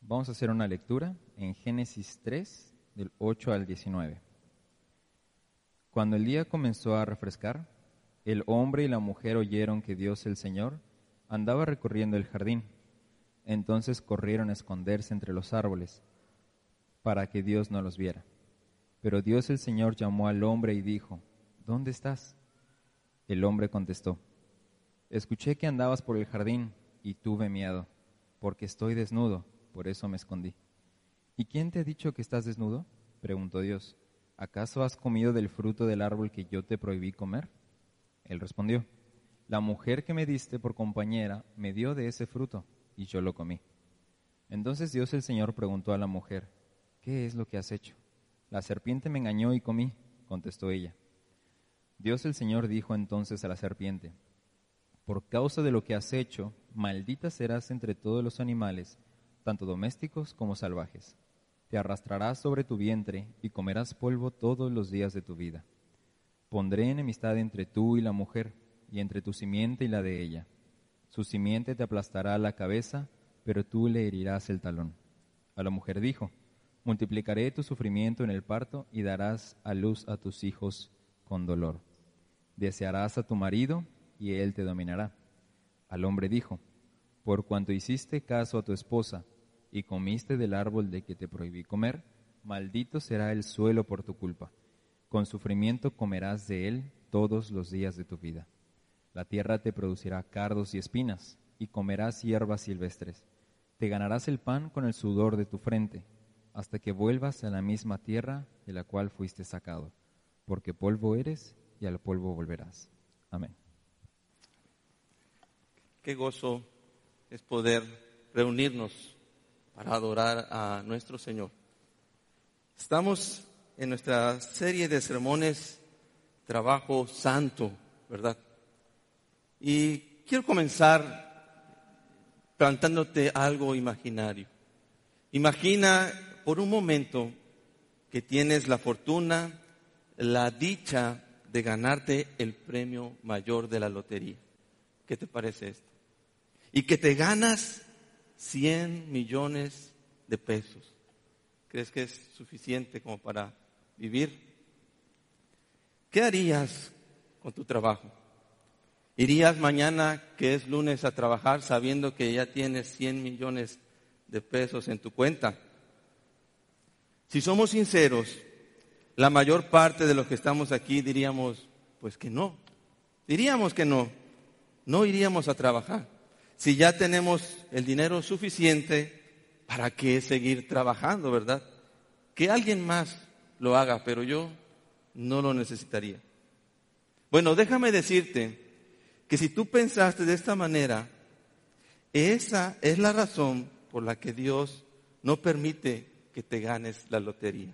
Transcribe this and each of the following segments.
Vamos a hacer una lectura en Génesis 3, del 8 al 19. Cuando el día comenzó a refrescar, el hombre y la mujer oyeron que Dios el Señor andaba recorriendo el jardín. Entonces corrieron a esconderse entre los árboles, para que Dios no los viera. Pero Dios el Señor llamó al hombre y dijo: ¿Dónde estás? El hombre contestó: Escuché que andabas por el jardín y tuve miedo, porque estoy desnudo, por eso me escondí. ¿Y quién te ha dicho que estás desnudo?, preguntó Dios. ¿Acaso has comido del fruto del árbol que yo te prohibí comer? Él respondió: La mujer que me diste por compañera me dio de ese fruto, y yo lo comí. Entonces Dios el Señor preguntó a la mujer: ¿Qué es lo que has hecho? La serpiente me engañó y comí, contestó ella. Dios el Señor dijo entonces a la serpiente: Por causa de lo que has hecho, maldita serás entre todos los animales, tanto domésticos como salvajes. Te arrastrarás sobre tu vientre y comerás polvo todos los días de tu vida. Pondré enemistad entre tú y la mujer, y entre tu simiente y la de ella. Su simiente te aplastará la cabeza, pero tú le herirás el talón. A la mujer dijo: Multiplicaré tu sufrimiento en el parto y darás a luz a tus hijos con dolor. Desearás a tu marido y él te dominará. Al hombre dijo: Por cuanto hiciste caso a tu esposa y comiste del árbol de que te prohibí comer, maldito será el suelo por tu culpa. Con sufrimiento comerás de él todos los días de tu vida. La tierra te producirá cardos y espinas, y comerás hierbas silvestres. Te ganarás el pan con el sudor de tu frente, hasta que vuelvas a la misma tierra de la cual fuiste sacado, porque polvo eres y al polvo volverás. Amén. Qué gozo es poder reunirnos para adorar a nuestro Señor. Estamos en nuestra serie de sermones Trabajo Santo, ¿verdad? Y quiero comenzar plantándote algo imaginario. Imagina por un momento que tienes la fortuna, la dicha de ganarte el premio mayor de la lotería. ¿Qué te parece esto? Y que te ganas 100 millones de pesos. ¿Crees que es suficiente como para vivir? ¿Qué harías con tu trabajo? ¿Irías mañana, que es lunes, a trabajar sabiendo que ya tienes 100 millones de pesos en tu cuenta? Si somos sinceros, la mayor parte de los que estamos aquí diríamos, pues que no. Diríamos que no. No iríamos a trabajar. Si ya tenemos el dinero suficiente, ¿para qué seguir trabajando, verdad? Que alguien más lo haga, pero yo no lo necesitaría. Bueno, déjame decirte que si tú pensaste de esta manera, esa es la razón por la que Dios no permite que te ganes la lotería.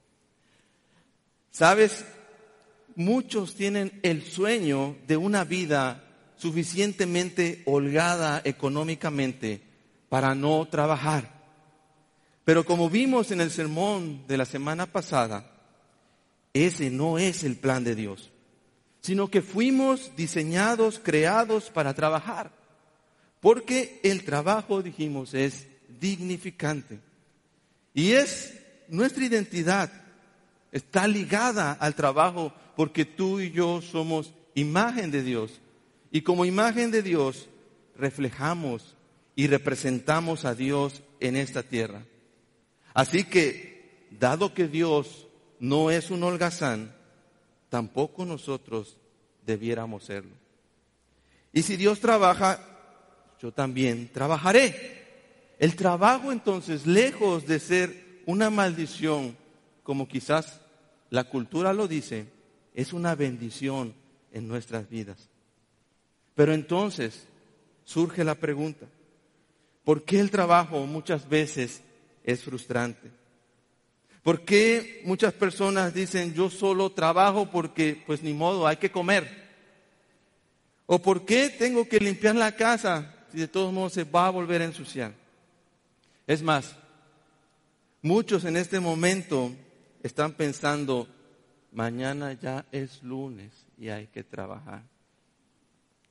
¿Sabes? Muchos tienen el sueño de una vida suficientemente holgada económicamente para no trabajar. Pero como vimos en el sermón de la semana pasada, ese no es el plan de Dios, sino que fuimos diseñados, creados para trabajar. Porque el trabajo, dijimos, es dignificante. Y es nuestra identidad, está ligada al trabajo porque tú y yo somos imagen de Dios. Y como imagen de Dios, reflejamos y representamos a Dios en esta tierra. Así que, dado que Dios no es un holgazán, tampoco nosotros debiéramos serlo. Y si Dios trabaja, yo también trabajaré. El trabajo, entonces, lejos de ser una maldición, como quizás la cultura lo dice, es una bendición en nuestras vidas. Pero entonces surge la pregunta: ¿por qué el trabajo muchas veces es frustrante? ¿Por qué muchas personas dicen yo solo trabajo porque pues ni modo, hay que comer? ¿O por qué tengo que limpiar la casa si de todos modos se va a volver a ensuciar? Es más, muchos en este momento están pensando, mañana ya es lunes y hay que trabajar.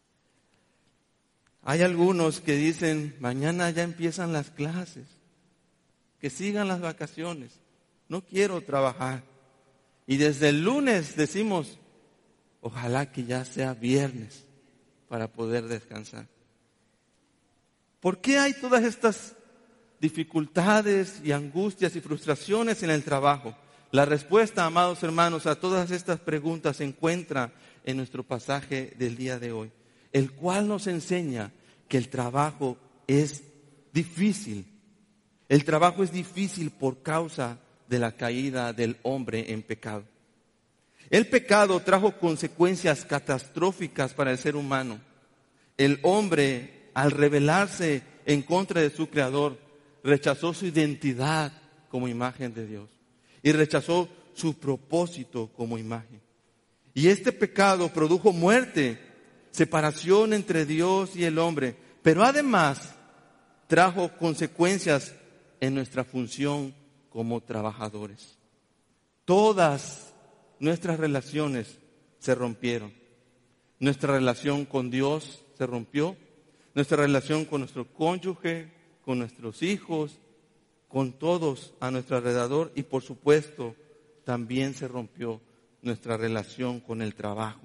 Hay algunos que dicen, mañana ya empiezan las clases que sigan las vacaciones, no quiero trabajar. Y desde el lunes decimos, ojalá que ya sea viernes para poder descansar. ¿Por qué hay todas estas dificultades y angustias y frustraciones en el trabajo? La respuesta, amados hermanos, a todas estas preguntas se encuentra en nuestro pasaje del día de hoy, el cual nos enseña que el trabajo es difícil. El trabajo es difícil por causa de la caída del hombre en pecado. El pecado trajo consecuencias catastróficas para el ser humano. El hombre, al rebelarse en contra de su Creador, rechazó su identidad como imagen de Dios y rechazó su propósito como imagen. Y este pecado produjo muerte, separación entre Dios y el hombre, pero además trajo consecuencias en nuestra función como trabajadores. Todas nuestras relaciones se rompieron. Nuestra relación con Dios se rompió, nuestra relación con nuestro cónyuge, con nuestros hijos, con todos a nuestro alrededor y por supuesto también se rompió nuestra relación con el trabajo.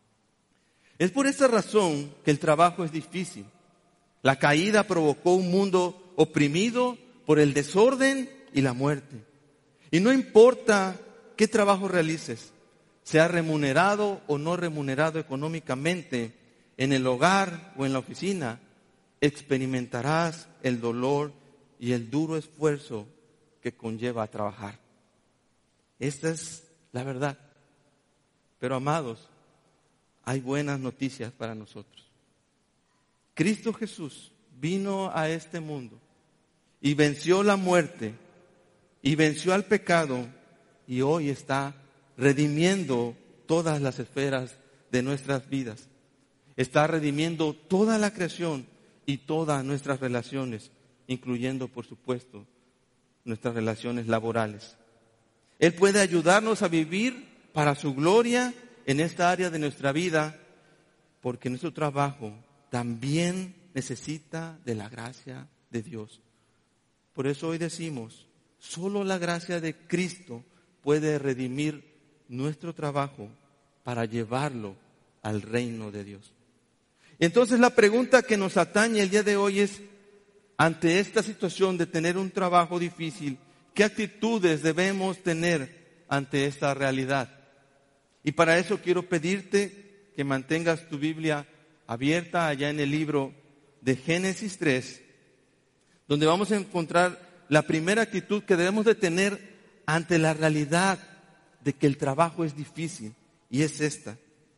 Es por esa razón que el trabajo es difícil. La caída provocó un mundo oprimido por el desorden y la muerte. Y no importa qué trabajo realices, sea remunerado o no remunerado económicamente, en el hogar o en la oficina, experimentarás el dolor y el duro esfuerzo que conlleva a trabajar. Esta es la verdad. Pero amados, hay buenas noticias para nosotros. Cristo Jesús vino a este mundo y venció la muerte y venció al pecado y hoy está redimiendo todas las esferas de nuestras vidas. Está redimiendo toda la creación y todas nuestras relaciones, incluyendo, por supuesto, nuestras relaciones laborales. Él puede ayudarnos a vivir para su gloria en esta área de nuestra vida, porque nuestro trabajo también necesita de la gracia de Dios. Por eso hoy decimos, solo la gracia de Cristo puede redimir nuestro trabajo para llevarlo al reino de Dios. Entonces la pregunta que nos atañe el día de hoy es, ante esta situación de tener un trabajo difícil, ¿qué actitudes debemos tener ante esta realidad? Y para eso quiero pedirte que mantengas tu Biblia abierta allá en el libro de Génesis 3, donde vamos a encontrar la primera actitud que debemos de tener ante la realidad de que el trabajo es difícil, y es esta: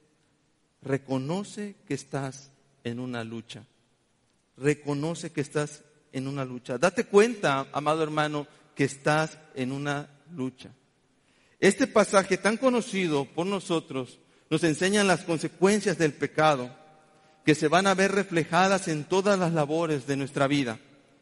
reconoce que estás en una lucha. Reconoce que estás en una lucha. Date cuenta, amado hermano, que estás en una lucha. Este pasaje tan conocido por nosotros nos enseña las consecuencias del pecado que se van a ver reflejadas en todas las labores de nuestra vida.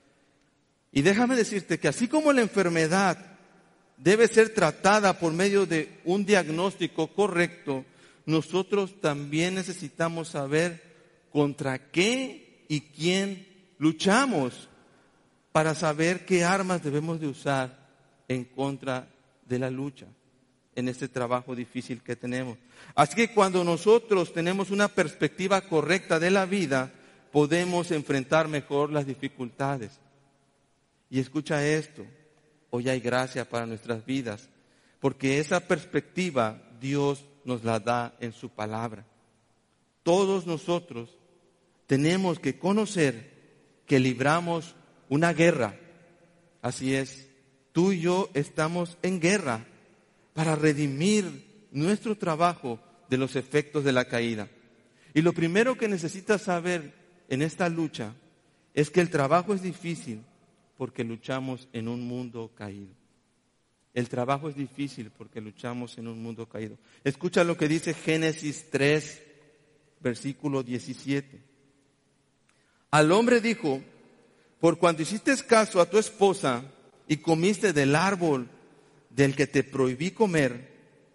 Y déjame decirte que así como la enfermedad debe ser tratada por medio de un diagnóstico correcto, nosotros también necesitamos saber contra qué y quién luchamos para saber qué armas debemos de usar en contra de la lucha en este trabajo difícil que tenemos. Así que cuando nosotros tenemos una perspectiva correcta de la vida, podemos enfrentar mejor las dificultades. Y escucha esto, hoy hay gracia para nuestras vidas, porque esa perspectiva Dios nos la da en su palabra. Todos nosotros tenemos que conocer que libramos una guerra. Así es, tú y yo estamos en guerra para redimir nuestro trabajo de los efectos de la caída. Y lo primero que necesitas saber en esta lucha es que el trabajo es difícil porque luchamos en un mundo caído. El trabajo es difícil porque luchamos en un mundo caído. Escucha lo que dice Génesis 3, versículo 17. Al hombre dijo: por cuanto hiciste caso a tu esposa y comiste del árbol del que te prohibí comer,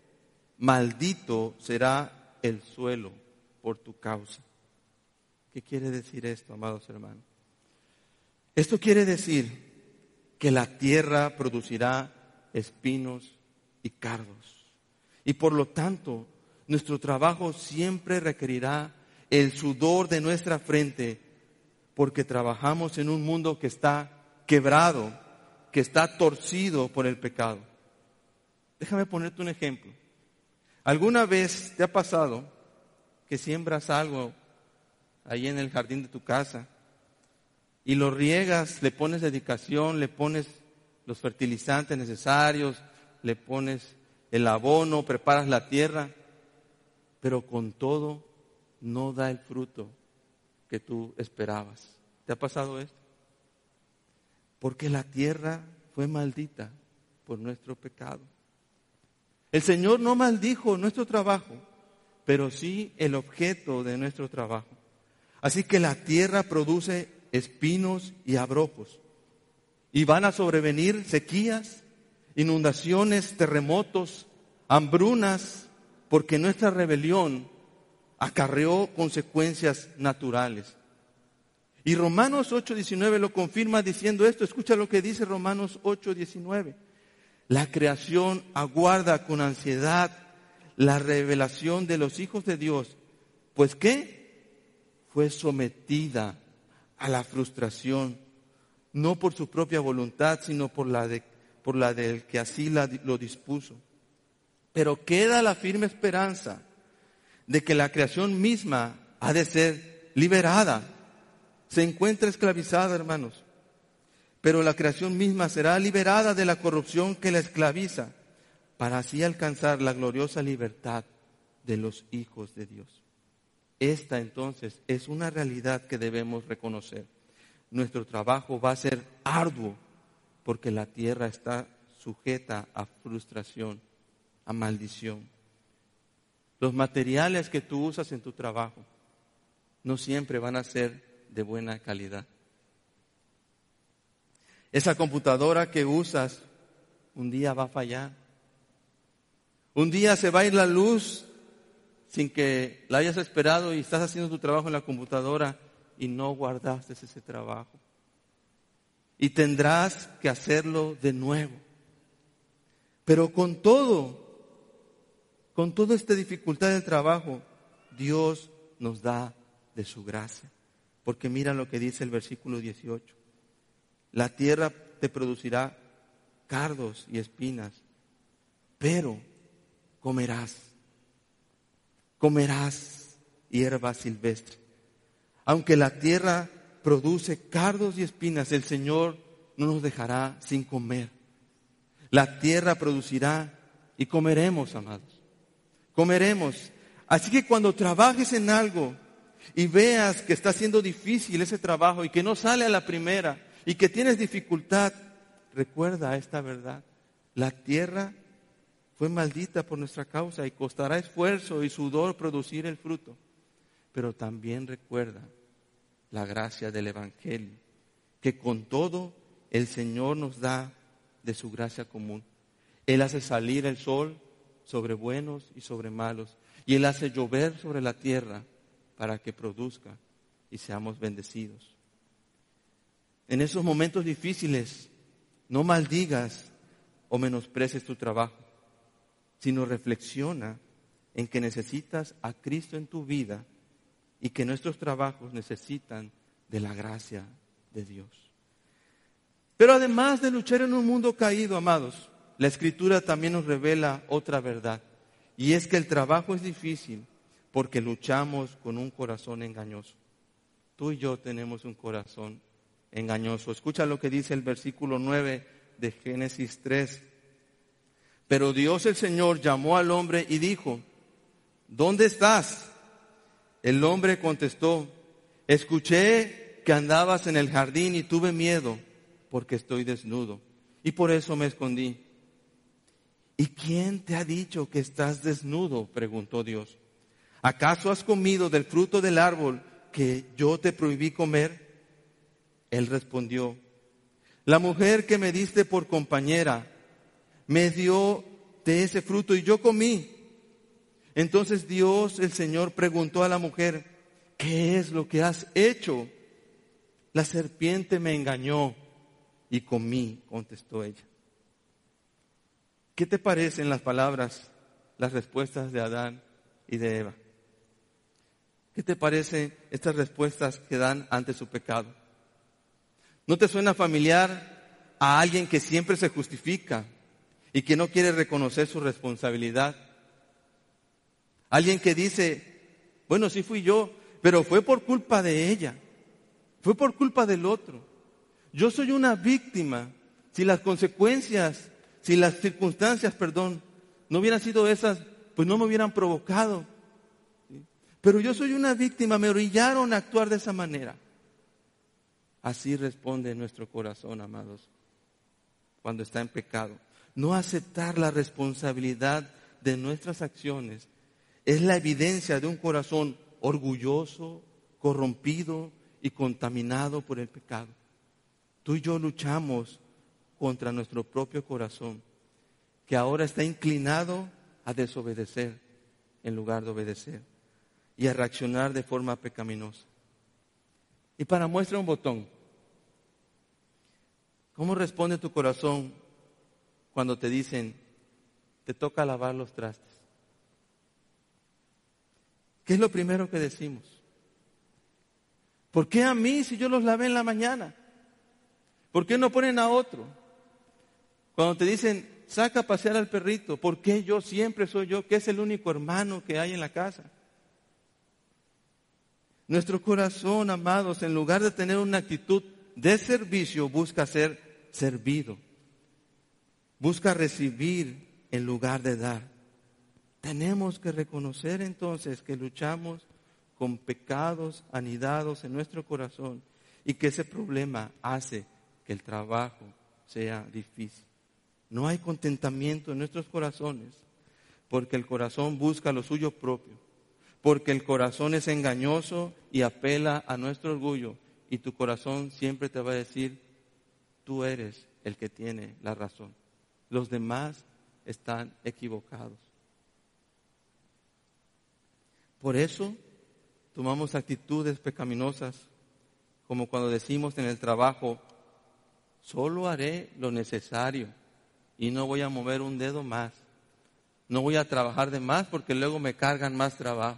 maldito será el suelo por tu causa. ¿Qué quiere decir esto, amados hermanos? Esto quiere decir que la tierra producirá espinos y cardos. Y por lo tanto, nuestro trabajo siempre requerirá el sudor de nuestra frente, porque trabajamos en un mundo que está quebrado, que está torcido por el pecado. Déjame ponerte un ejemplo. ¿Alguna vez te ha pasado que siembras algo ahí en el jardín de tu casa y lo riegas, le pones dedicación, le pones los fertilizantes necesarios, le pones el abono, preparas la tierra, pero con todo no da el fruto que tú esperabas? ¿Te ha pasado esto? Porque la tierra fue maldita por nuestro pecado. El Señor no maldijo nuestro trabajo, pero sí el objeto de nuestro trabajo. Así que la tierra produce espinos y abrojos. Y van a sobrevenir sequías, inundaciones, terremotos, hambrunas, porque nuestra rebelión acarreó consecuencias naturales. Y Romanos 8:19 lo confirma diciendo esto. Escucha lo que dice Romanos 8:19. La creación aguarda con ansiedad la revelación de los hijos de Dios. Pues ¿qué? Fue sometida a la frustración, no por su propia voluntad, sino por la del que así lo dispuso. Pero queda la firme esperanza de que la creación misma ha de ser liberada. Se encuentra esclavizada, hermanos, pero la creación misma será liberada de la corrupción que la esclaviza, para así alcanzar la gloriosa libertad de los hijos de Dios. Esta entonces es una realidad que debemos reconocer. Nuestro trabajo va a ser arduo porque la tierra está sujeta a frustración, a maldición. Los materiales que tú usas en tu trabajo no siempre van a ser de buena calidad. Esa computadora que usas un día va a fallar. Un día se va a ir la luz sin que la hayas esperado y estás haciendo tu trabajo en la computadora y no guardaste ese trabajo. Y tendrás que hacerlo de nuevo. Pero con toda esta dificultad del trabajo, Dios nos da de su gracia. Porque mira lo que dice el versículo 18. La tierra te producirá cardos y espinas, pero comerás hierba silvestre. Aunque la tierra produce cardos y espinas, el Señor no nos dejará sin comer. La tierra producirá y comeremos, amados. Comeremos. Así que cuando trabajes en algo y veas que está siendo difícil ese trabajo y que no sale a la primera y que tienes dificultad, recuerda esta verdad. La tierra fue maldita por nuestra causa y costará esfuerzo y sudor producir el fruto. Pero también recuerda la gracia del Evangelio, que con todo el Señor nos da de su gracia común. Él hace salir el sol sobre buenos y sobre malos, y Él hace llover sobre la tierra para que produzca y seamos bendecidos. En esos momentos difíciles, no maldigas o menosprecies tu trabajo, sino reflexiona en que necesitas a Cristo en tu vida y que nuestros trabajos necesitan de la gracia de Dios. Pero además de luchar en un mundo caído, amados, la Escritura también nos revela otra verdad, y es que el trabajo es difícil porque luchamos con un corazón engañoso. Tú y yo tenemos un corazón engañoso. Escucha lo que dice el versículo 9 de Génesis 3. Pero Dios el Señor llamó al hombre y dijo: ¿dónde estás? El hombre contestó: escuché que andabas en el jardín y tuve miedo porque estoy desnudo y por eso me escondí. ¿Y quién te ha dicho que estás desnudo?, preguntó Dios. ¿Acaso has comido del fruto del árbol que yo te prohibí comer? Él respondió: la mujer que me diste por compañera me dio de ese fruto y yo comí. Entonces Dios, el Señor, preguntó a la mujer: ¿qué es lo que has hecho? La serpiente me engañó y comí, contestó ella. ¿Qué te parecen las palabras, las respuestas de Adán y de Eva? ¿Qué te parecen estas respuestas que dan ante su pecado? ¿No te suena familiar a alguien que siempre se justifica y que no quiere reconocer su responsabilidad? Alguien que dice, bueno, sí fui yo, pero fue por culpa de ella, fue por culpa del otro. Yo soy una víctima. Si las consecuencias, si las circunstancias, no hubieran sido esas, pues no me hubieran provocado. Pero yo soy una víctima, me orillaron a actuar de esa manera. Así responde nuestro corazón, amados, cuando está en pecado. No aceptar la responsabilidad de nuestras acciones es la evidencia de un corazón orgulloso, corrompido y contaminado por el pecado. Tú y yo luchamos contra nuestro propio corazón, que ahora está inclinado a desobedecer en lugar de obedecer y a reaccionar de forma pecaminosa. Y para muestra un botón, ¿cómo responde tu corazón cuando te dicen, te toca lavar los trastes? ¿Qué es lo primero que decimos? ¿Por qué a mí si yo los lavé en la mañana? ¿Por qué no ponen a otro? Cuando te dicen, saca a pasear al perrito, ¿por qué yo siempre soy yo, que es el único hermano que hay en la casa? Nuestro corazón, amados, en lugar de tener una actitud de servicio, busca ser servido. Busca recibir en lugar de dar. Tenemos que reconocer entonces que luchamos con pecados anidados en nuestro corazón y que ese problema hace que el trabajo sea difícil. No hay contentamiento en nuestros corazones porque el corazón busca lo suyo propio, porque el corazón es engañoso y apela a nuestro orgullo y tu corazón siempre te va a decir, tú eres el que tiene la razón. Los demás están equivocados. Por eso tomamos actitudes pecaminosas, como cuando decimos en el trabajo, solo haré lo necesario y no voy a mover un dedo más. No voy a trabajar de más porque luego me cargan más trabajo.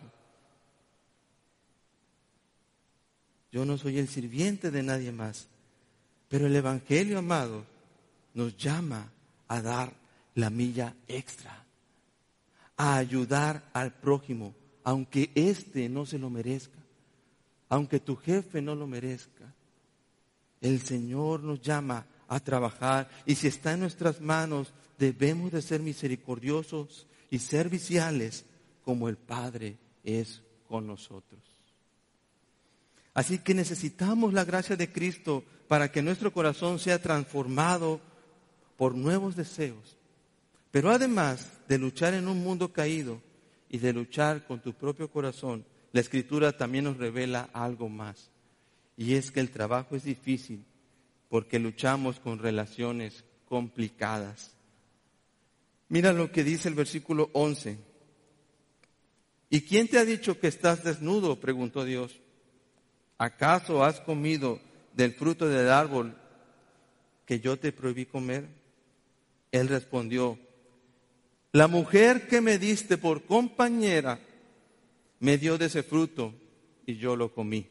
Yo no soy el sirviente de nadie más. Pero el Evangelio, amados, nos llama a dar la milla extra, a ayudar al prójimo, aunque éste no se lo merezca, aunque tu jefe no lo merezca. El Señor nos llama a trabajar y si está en nuestras manos, debemos de ser misericordiosos y serviciales como el Padre es con nosotros. Así que necesitamos la gracia de Cristo para que nuestro corazón sea transformado por nuevos deseos. Pero además de luchar en un mundo caído y de luchar con tu propio corazón, la Escritura también nos revela algo más. Y es que el trabajo es difícil porque luchamos con relaciones complicadas. Mira lo que dice el versículo 11. ¿Y quién te ha dicho que estás desnudo?, preguntó Dios. ¿Acaso has comido del fruto del árbol que yo te prohibí comer? Él respondió, la mujer que me diste por compañera me dio de ese fruto y yo lo comí.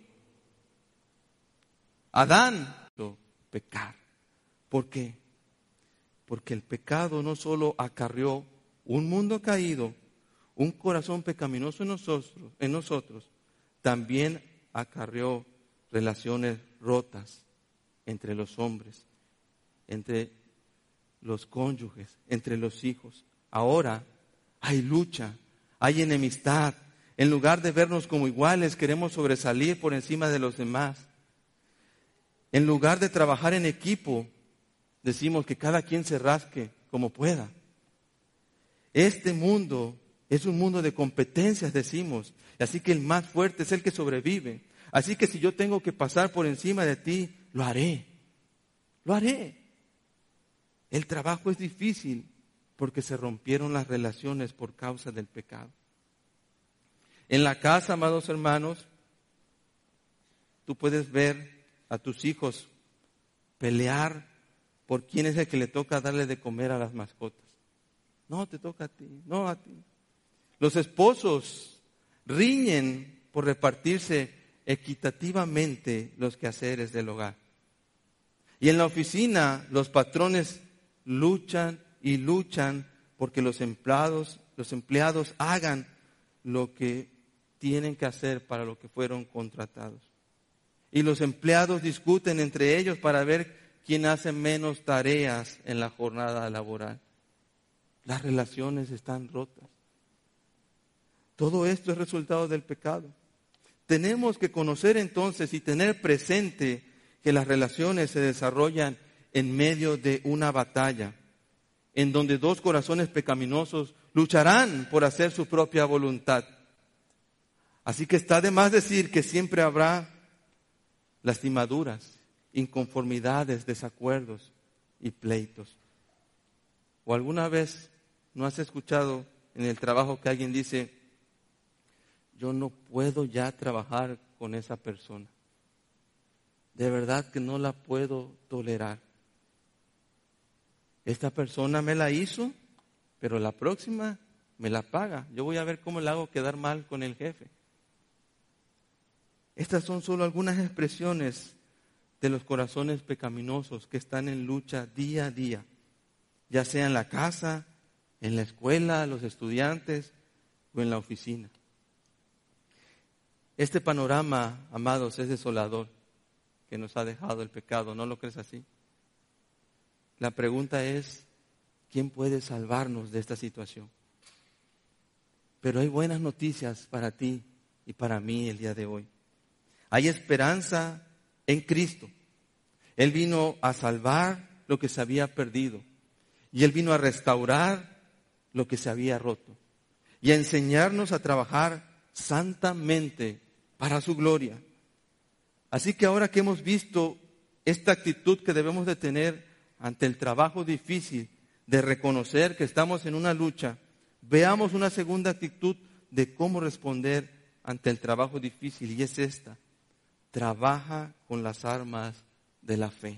Adán hizo pecar. ¿Por qué? Porque el pecado no solo acarreó un mundo caído, un corazón pecaminoso en nosotros, también acarreó relaciones rotas entre los hombres, entre los cónyuges, entre los hijos. Ahora hay lucha, hay enemistad. En lugar de vernos como iguales, queremos sobresalir por encima de los demás. En lugar de trabajar en equipo, decimos que cada quien se rasque como pueda. Este mundo es un mundo de competencias, decimos. Así que el más fuerte es el que sobrevive. Así que si yo tengo que pasar por encima de ti, lo haré. Lo haré. El trabajo es difícil porque se rompieron las relaciones por causa del pecado. En la casa, amados hermanos, tú puedes ver a tus hijos pelear por quién es el que le toca darle de comer a las mascotas. No, te toca a ti, no a ti. Los esposos riñen por repartirse equitativamente los quehaceres del hogar. Y en la oficina los patrones luchan y luchan porque los empleados hagan lo que tienen que hacer para lo que fueron contratados. Y los empleados discuten entre ellos para ver quién hace menos tareas en la jornada laboral. Las relaciones están rotas. Todo esto es resultado del pecado. Tenemos que conocer entonces y tener presente que las relaciones se desarrollan en medio de una batalla, en donde dos corazones pecaminosos lucharán por hacer su propia voluntad. Así que está de más decir que siempre habrá lastimaduras, inconformidades, desacuerdos y pleitos. ¿O alguna vez no has escuchado en el trabajo que alguien dice: yo no puedo ya trabajar con esa persona? De verdad que no la puedo tolerar. Esta persona me la hizo, pero la próxima me la paga. Yo voy a ver cómo la hago quedar mal con el jefe. Estas son solo algunas expresiones de los corazones pecaminosos que están en lucha día a día, ya sea en la casa, en la escuela, los estudiantes o en la oficina. Este panorama, amados, es desolador que nos ha dejado el pecado. ¿No lo crees así? La pregunta es, ¿quién puede salvarnos de esta situación? Pero hay buenas noticias para ti y para mí el día de hoy. Hay esperanza en Cristo. Él vino a salvar lo que se había perdido. Y Él vino a restaurar lo que se había roto. Y a enseñarnos a trabajar santamente para su gloria. Así que ahora que hemos visto esta actitud que debemos de tener ante el trabajo difícil, de reconocer que estamos en una lucha, veamos una segunda actitud de cómo responder ante el trabajo difícil, y es esta: trabaja con las armas de la fe.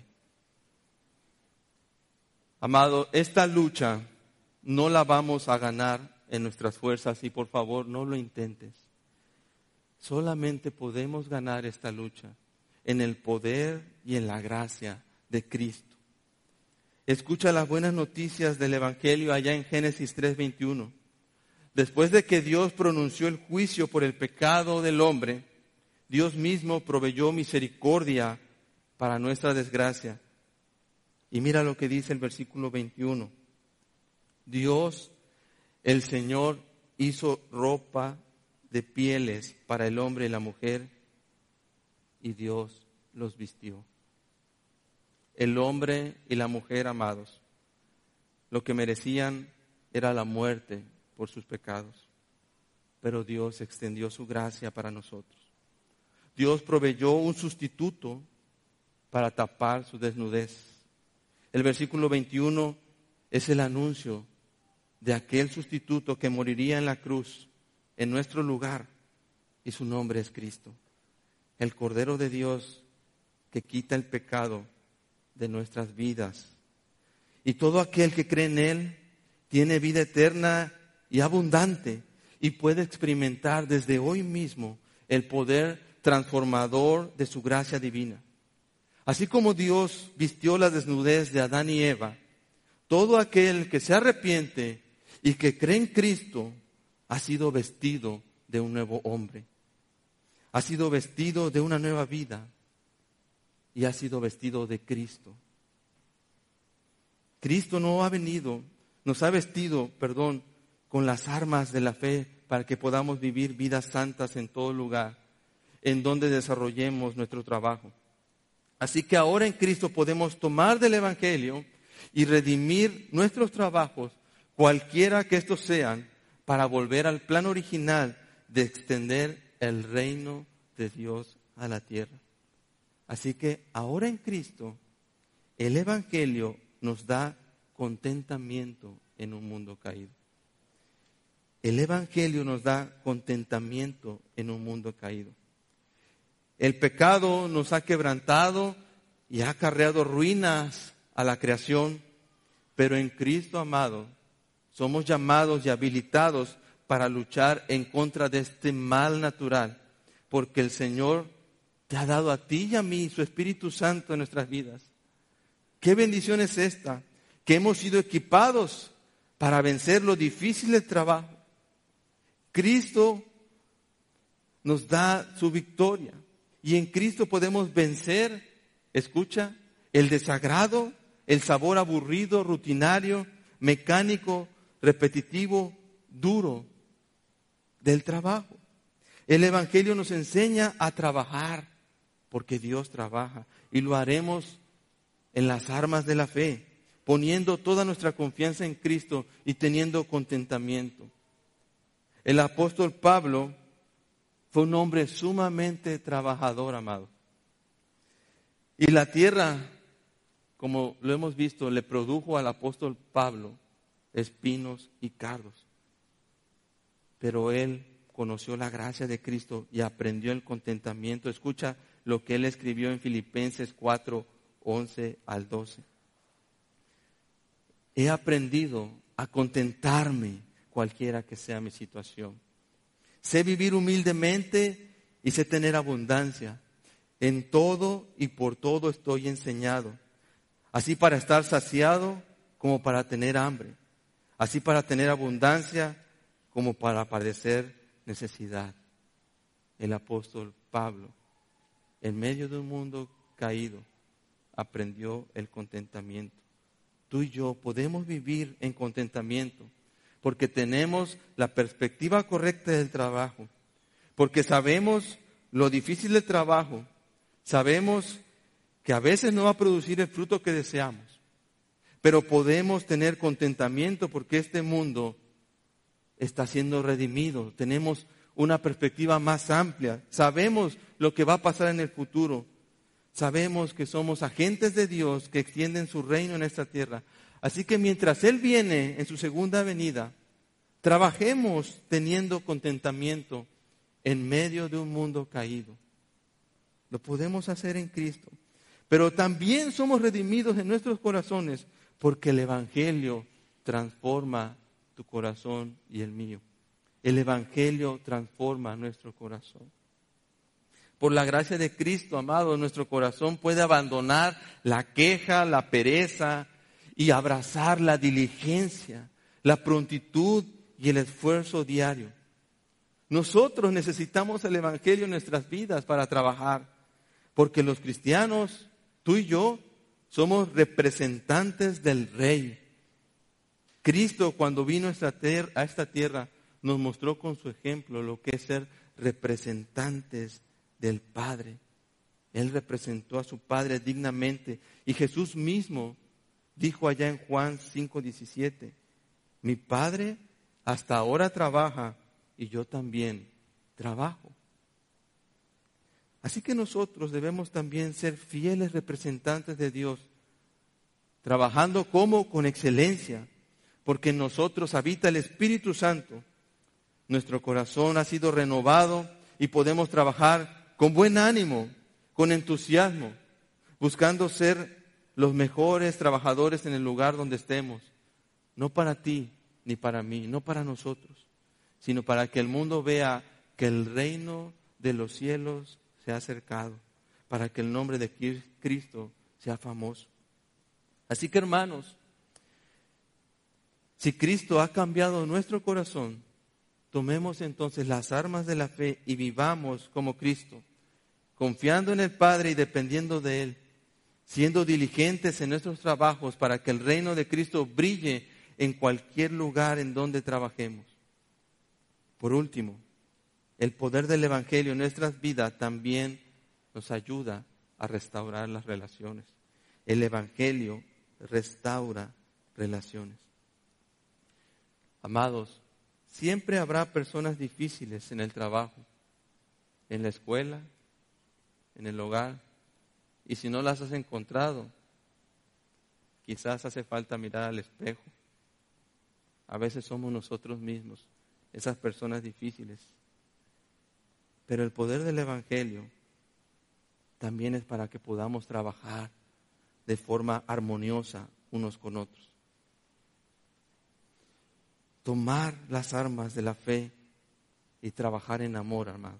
Amado, esta lucha no la vamos a ganar en nuestras fuerzas, y por favor no lo intentes. Solamente podemos ganar esta lucha en el poder y en la gracia de Cristo. Escucha las buenas noticias del Evangelio allá en Génesis 3:21. Después de que Dios pronunció el juicio por el pecado del hombre, Dios mismo proveyó misericordia para nuestra desgracia. Y mira lo que dice el versículo 21. Dios, el Señor, hizo ropa de pieles para el hombre y la mujer, y Dios los vistió. El hombre y la mujer, amados, lo que merecían era la muerte por sus pecados, pero Dios extendió su gracia para nosotros. Dios proveyó un sustituto para tapar su desnudez. El versículo 21 es el anuncio de aquel sustituto que moriría en la cruz en nuestro lugar, y su nombre es Cristo, el Cordero de Dios que quita el pecado de nuestras vidas. Y todo aquel que cree en Él tiene vida eterna y abundante, y puede experimentar desde hoy mismo el poder transformador de su gracia divina. Así como Dios vistió la desnudez de Adán y Eva, todo aquel que se arrepiente y que cree en Cristo ha sido vestido de un nuevo hombre, ha sido vestido de una nueva vida y ha sido vestido de Cristo. Cristo nos ha vestido, con las armas de la fe para que podamos vivir vidas santas en todo lugar, en donde desarrollemos nuestro trabajo. Así que ahora en Cristo podemos tomar del Evangelio y redimir nuestros trabajos, cualquiera que estos sean, para volver al plan original de extender el reino de Dios a la tierra. Así que ahora en Cristo, el Evangelio nos da contentamiento en un mundo caído. El Evangelio nos da contentamiento en un mundo caído. El pecado nos ha quebrantado y ha acarreado ruinas a la creación, pero en Cristo, amado, somos llamados y habilitados para luchar en contra de este mal natural, porque el Señor te ha dado a ti y a mí su Espíritu Santo en nuestras vidas. ¿Qué bendición es esta? Que hemos sido equipados para vencer lo difícil del trabajo. Cristo nos da su victoria y en Cristo podemos vencer, escucha, el desagrado, el sabor aburrido, rutinario, mecánico, repetitivo, duro del trabajo. El Evangelio nos enseña a trabajar porque Dios trabaja y lo haremos en las armas de la fe, poniendo toda nuestra confianza en Cristo y teniendo contentamiento. El apóstol Pablo fue un hombre sumamente trabajador, amado. Y la tierra, como lo hemos visto, le produjo al apóstol Pablo espinos y cardos. Pero él conoció la gracia de Cristo y aprendió el contentamiento. Escucha lo que él escribió en Filipenses 4, 11 al 12. He aprendido a contentarme cualquiera que sea mi situación. Sé vivir humildemente y sé tener abundancia. En todo y por todo estoy enseñado. Así para estar saciado como para tener hambre. Así para tener abundancia como para padecer necesidad. El apóstol Pablo, en medio de un mundo caído, aprendió el contentamiento. Tú y yo podemos vivir en contentamiento porque tenemos la perspectiva correcta del trabajo, porque sabemos lo difícil del trabajo, sabemos que a veces no va a producir el fruto que deseamos, pero podemos tener contentamiento porque este mundo está siendo redimido, tenemos una perspectiva más amplia, sabemos lo que va a pasar en el futuro, sabemos que somos agentes de Dios que extienden su reino en esta tierra. Así que mientras Él viene en su segunda venida, trabajemos teniendo contentamiento en medio de un mundo caído. Lo podemos hacer en Cristo. Pero también somos redimidos en nuestros corazones porque el Evangelio transforma tu corazón y el mío. El Evangelio transforma nuestro corazón. Por la gracia de Cristo, amado, nuestro corazón puede abandonar la queja, la pereza y abrazar la diligencia, la prontitud y el esfuerzo diario. Nosotros necesitamos el Evangelio en nuestras vidas para trabajar, porque los cristianos, tú y yo, somos representantes del Rey. Cristo, cuando vino a esta tierra, nos mostró con su ejemplo lo que es ser representantes del Padre. Él representó a su Padre dignamente y Jesús mismo dijo allá en Juan 5:17, mi Padre hasta ahora trabaja y yo también trabajo. Así que nosotros debemos también ser fieles representantes de Dios, trabajando con excelencia, porque en nosotros habita el Espíritu Santo. Nuestro corazón ha sido renovado y podemos trabajar con buen ánimo, con entusiasmo, buscando ser los mejores trabajadores en el lugar donde estemos. No para ti ni para mí, no para nosotros, sino para que el mundo vea que el reino de los cielos se ha acercado, para que el nombre de Cristo sea famoso. Así que, hermanos, si Cristo ha cambiado nuestro corazón, tomemos entonces las armas de la fe y vivamos como Cristo, confiando en el Padre y dependiendo de Él, siendo diligentes en nuestros trabajos para que el reino de Cristo brille en cualquier lugar en donde trabajemos. Por último, el poder del Evangelio en nuestras vidas también nos ayuda a restaurar las relaciones. El Evangelio restaura relaciones. Amados, siempre habrá personas difíciles en el trabajo, en la escuela, en el hogar. Y si no las has encontrado, quizás hace falta mirar al espejo. A veces somos nosotros mismos, esas personas difíciles. Pero el poder del Evangelio también es para que podamos trabajar de forma armoniosa unos con otros. Tomar las armas de la fe y trabajar en amor, amados.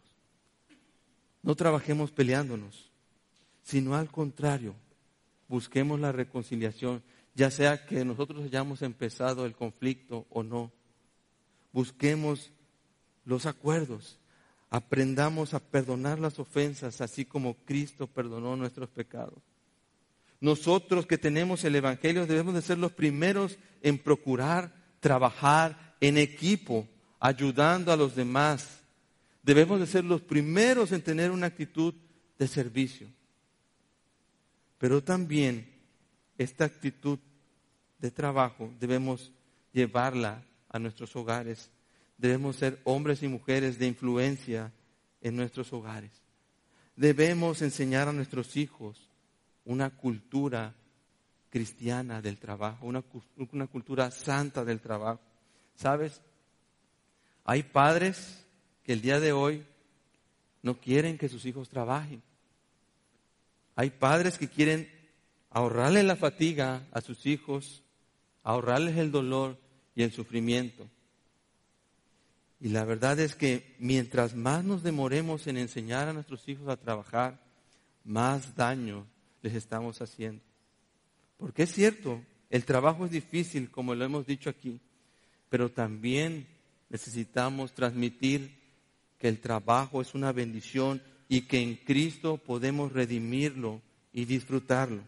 No trabajemos peleándonos, sino al contrario, busquemos la reconciliación, ya sea que nosotros hayamos empezado el conflicto o no. Busquemos los acuerdos, aprendamos a perdonar las ofensas, así como Cristo perdonó nuestros pecados. Nosotros que tenemos el Evangelio debemos de ser los primeros en procurar trabajar en equipo, ayudando a los demás. Debemos de ser los primeros en tener una actitud de servicio. Pero también esta actitud de trabajo debemos llevarla a nuestros hogares. Debemos ser hombres y mujeres de influencia en nuestros hogares. Debemos enseñar a nuestros hijos una cultura cristiana del trabajo, una cultura santa del trabajo. ¿Sabes? Hay padres que el día de hoy no quieren que sus hijos trabajen. Hay padres que quieren ahorrarle la fatiga a sus hijos, ahorrarles el dolor y el sufrimiento. Y la verdad es que mientras más nos demoremos en enseñar a nuestros hijos a trabajar, más daño les estamos haciendo. Porque es cierto, el trabajo es difícil, como lo hemos dicho aquí, pero también necesitamos transmitir que el trabajo es una bendición y que en Cristo podemos redimirlo y disfrutarlo.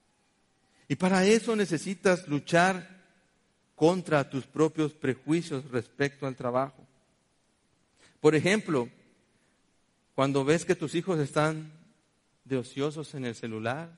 Y para eso necesitas luchar contra tus propios prejuicios respecto al trabajo. Por ejemplo, cuando ves que tus hijos están de ociosos en el celular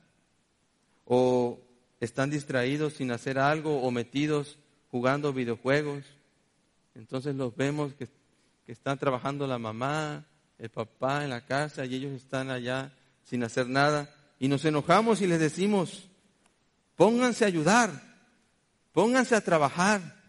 o están distraídos sin hacer algo o metidos jugando videojuegos, entonces los vemos que están trabajando la mamá, el papá en la casa y ellos están allá sin hacer nada y nos enojamos y les decimos, pónganse a ayudar, pónganse a trabajar.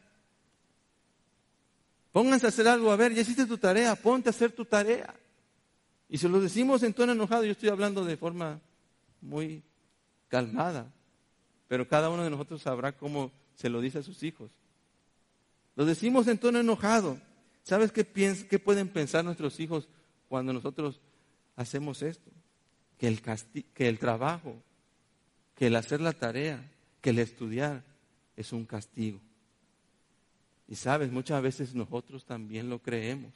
Pónganse a hacer algo, a ver, ya hiciste tu tarea, ponte a hacer tu tarea. Y se lo decimos en tono enojado, yo estoy hablando de forma muy calmada, pero cada uno de nosotros sabrá cómo se lo dice a sus hijos. Lo decimos en tono enojado. ¿Sabes qué pueden pensar nuestros hijos cuando nosotros hacemos esto? Que el trabajo, que el hacer la tarea, que el estudiar es un castigo. Y sabes, muchas veces nosotros también lo creemos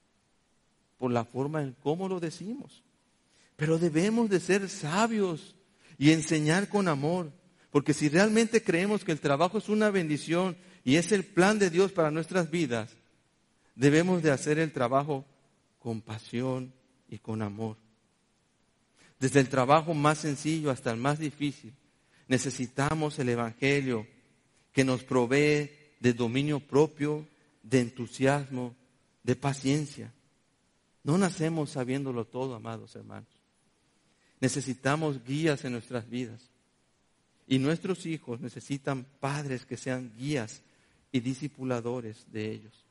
por la forma en cómo lo decimos. Pero debemos de ser sabios y enseñar con amor, porque si realmente creemos que el trabajo es una bendición y es el plan de Dios para nuestras vidas, debemos de hacer el trabajo con pasión y con amor. Desde el trabajo más sencillo hasta el más difícil, necesitamos el Evangelio que nos provee de dominio propio, de entusiasmo, de paciencia. No nacemos sabiéndolo todo, amados hermanos. Necesitamos guías en nuestras vidas. Y nuestros hijos necesitan padres que sean guías y discipuladores de ellos.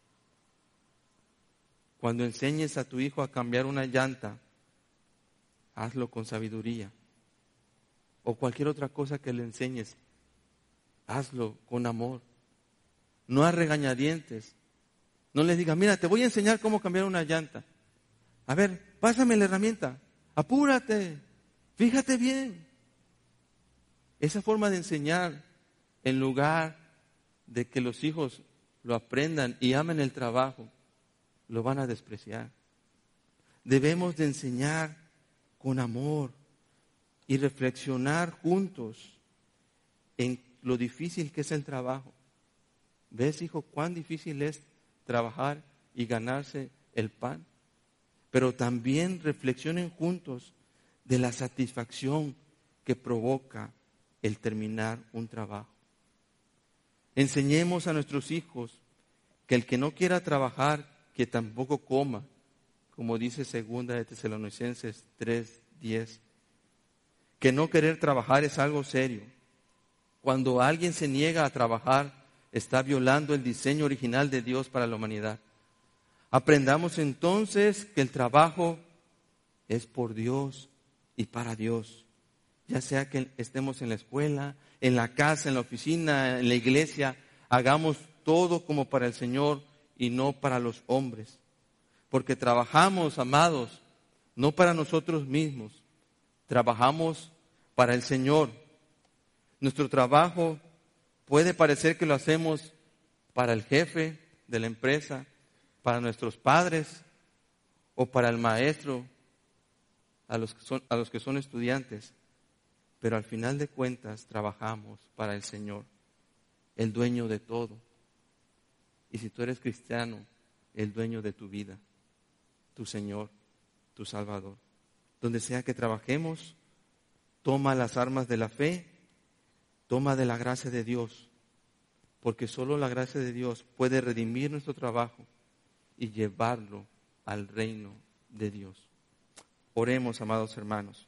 Cuando enseñes a tu hijo a cambiar una llanta, hazlo con sabiduría. O cualquier otra cosa que le enseñes, hazlo con amor. No a regañadientes. No les digas, mira, te voy a enseñar cómo cambiar una llanta. A ver, pásame la herramienta. Apúrate. Fíjate bien. Esa forma de enseñar, en lugar de que los hijos lo aprendan y amen el trabajo, lo van a despreciar. Debemos de enseñar con amor y reflexionar juntos en lo difícil que es el trabajo. ¿Ves, hijo, cuán difícil es trabajar y ganarse el pan? Pero también reflexionen juntos de la satisfacción que provoca el terminar un trabajo. Enseñemos a nuestros hijos que el que no quiera trabajar, que tampoco coma, como dice 2 de Tesalonicenses 3:10. Que no querer trabajar es algo serio. Cuando alguien se niega a trabajar, está violando el diseño original de Dios para la humanidad. Aprendamos entonces que el trabajo es por Dios y para Dios. ya sea que estemos en la escuela, en la casa, en la oficina, en la iglesia, hagamos todo como para el Señor y no para los hombres. Porque trabajamos, amados, no para nosotros mismos, trabajamos para el Señor. Nuestro trabajo puede parecer que lo hacemos para el jefe de la empresa, para nuestros padres o para el maestro, a los que son estudiantes. Pero al final de cuentas trabajamos para el Señor, el dueño de todo. Y si tú eres cristiano, el dueño de tu vida, tu Señor, tu Salvador. Donde sea que trabajemos, toma las armas de la fe, toma de la gracia de Dios, porque solo la gracia de Dios puede redimir nuestro trabajo y llevarlo al reino de Dios. Oremos, amados hermanos.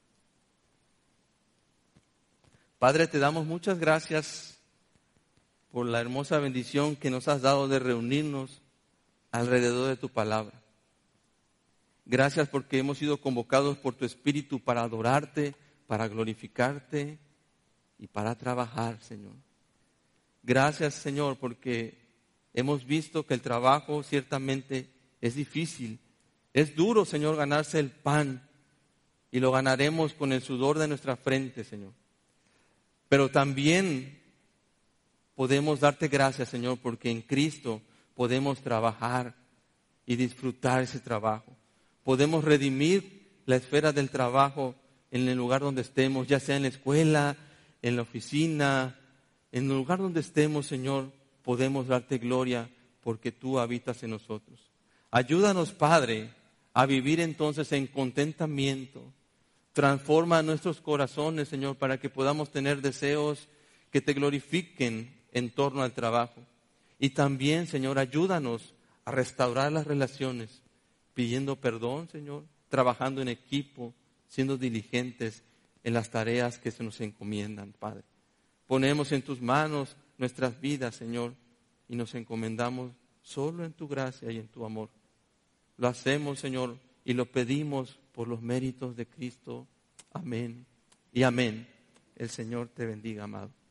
Padre, te damos muchas gracias por la hermosa bendición que nos has dado de reunirnos alrededor de tu palabra. Gracias porque hemos sido convocados por tu Espíritu para adorarte, para glorificarte y para trabajar, Señor. Gracias, Señor, porque hemos visto que el trabajo ciertamente es difícil. Es duro, Señor, ganarse el pan y lo ganaremos con el sudor de nuestra frente, Señor. Pero también podemos darte gracias, Señor, porque en Cristo podemos trabajar y disfrutar ese trabajo. Podemos redimir la esfera del trabajo en el lugar donde estemos, ya sea en la escuela, en la oficina, en el lugar donde estemos, Señor, podemos darte gloria porque tú habitas en nosotros. Ayúdanos, Padre, a vivir entonces en contentamiento. Transforma nuestros corazones, Señor, para que podamos tener deseos que te glorifiquen en torno al trabajo. Y también, Señor, ayúdanos a restaurar las relaciones, pidiendo perdón, Señor, trabajando en equipo, siendo diligentes en las tareas que se nos encomiendan, Padre. Ponemos en tus manos nuestras vidas, Señor, y nos encomendamos solo en tu gracia y en tu amor. Lo hacemos, Señor, y lo pedimos por los méritos de Cristo. Amén y amén. El Señor te bendiga, amado.